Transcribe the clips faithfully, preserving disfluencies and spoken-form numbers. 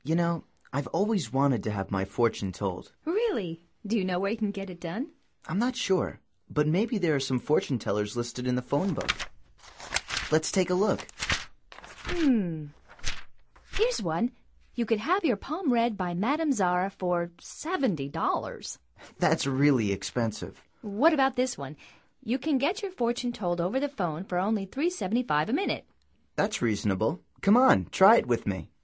You know, I've always wanted to have my fortune told. Really? Do you know where you can get it done? I'm not sure, but maybe there are some fortune tellers listed in the phone book. Let's take a look. Hmm. Here's one. You could have your palm read by Madame Zara for seventy dollars. That's really expensive. What about this one? You can get your fortune told over the phone for only three dollars and seventy-five cents a minute. That's reasonable. Come on, try it with me.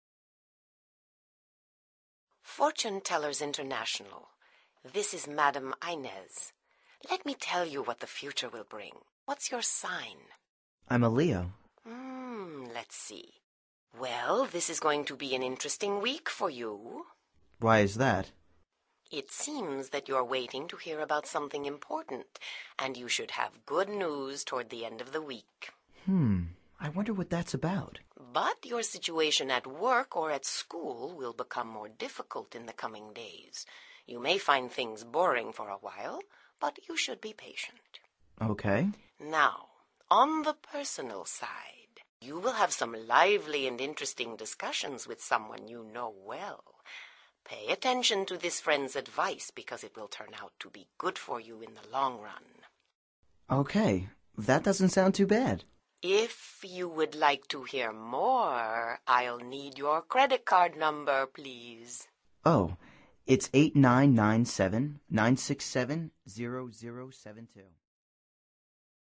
Fortune Tellers International. This is Madame Inez. Let me tell you what the future will bring. What's your sign? I'm a Leo. Hmm, let's see. Well, this is going to be an interesting week for you. Why is that? It seems that you're waiting to hear about something important, and you should have good news toward the end of the week. Hmm, I wonder what that's about. But your situation at work or at school will become more difficult in the coming days. You may find things boring for a while, but you should be patient. Okay. Now, on the personal side, you will have some lively and interesting discussions with someone you know well. Pay attention to this friend's advice because it will turn out to be good for you in the long run. Okay, that doesn't sound too bad. If you would like to hear more, I'll need your credit card number, please. Oh, it's eight nine nine seven nine six seven zero zero seven two.